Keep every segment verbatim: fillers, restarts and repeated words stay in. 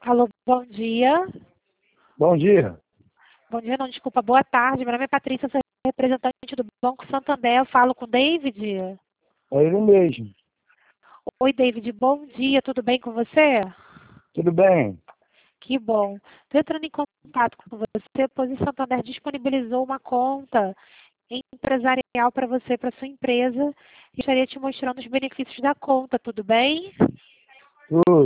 Alô, bom dia. Bom dia. Bom dia, não, desculpa, boa tarde. Meu nome é Patrícia, sou representante do Banco Santander. Eu falo com o David. É ele mesmo. Oi, David, bom dia, tudo bem com você? Tudo bem? Que bom. Estou entrando em contato com você, pois o Santander disponibilizou uma conta empresarial para você, para sua empresa. E estaria te mostrando os benefícios da conta, tudo bem? Tudo.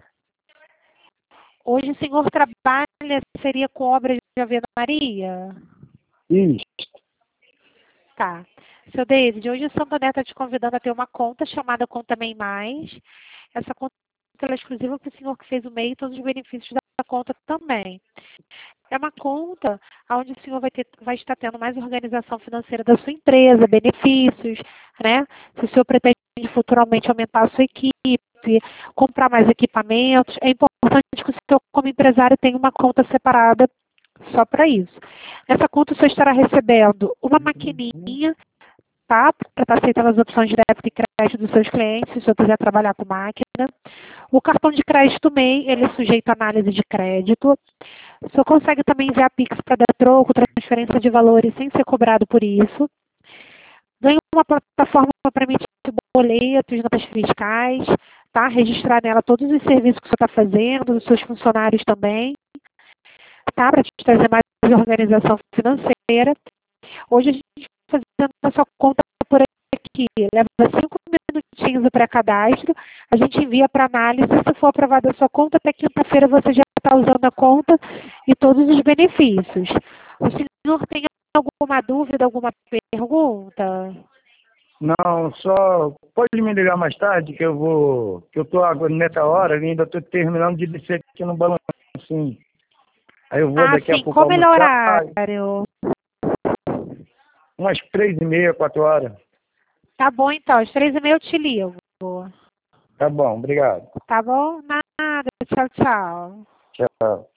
Hoje o senhor trabalha, seria com obras de alvenaria? Isso. Tá. Seu David, hoje o Santander está te convidando a ter uma conta chamada Conta Bem Mais. Essa conta ela é exclusiva para o senhor que fez o MEI e todos os benefícios da conta também. É uma conta onde o senhor vai, ter, vai estar tendo mais organização financeira da sua empresa, benefícios, né? Se o senhor pretende futuramente aumentar a sua equipe, comprar mais equipamentos, é importante que o senhor, como empresário, tenha uma conta separada só para isso. Nessa conta o senhor estará recebendo uma maquininha, tá? Para estar aceitando as opções de débito e crédito dos seus clientes, se o senhor quiser trabalhar com máquina. O cartão de crédito MEI, ele é sujeito à análise de crédito. O senhor consegue também enviar Pix para dar troco, transferência de valores sem ser cobrado por isso. Ganha uma plataforma para emitir boletos, notas fiscais, tá? Registrar nela todos os serviços que o senhor está fazendo, os seus funcionários também, tá? Para te trazer mais organização financeira. Hoje a gente está fazendo a sua conta por aqui. Leva cinco minutinhos o pré-cadastro. A gente envia para análise. Se for aprovada a sua conta, até quinta-feira você já está usando a conta e todos os benefícios. O senhor tem alguma dúvida, alguma pergunta? Não, só pode me ligar mais tarde que eu vou, que eu tô agora nessa hora, eu ainda estou terminando de descer aqui no balancinho. Aí eu vou Ah, daqui a sim. pouco Qual o melhor almoçar, horário? umas três e meia, quatro horas. Tá bom, então. Às três e meia eu te ligo. Tá bom, obrigado. Tá bom? Nada. Tchau, tchau. Tchau.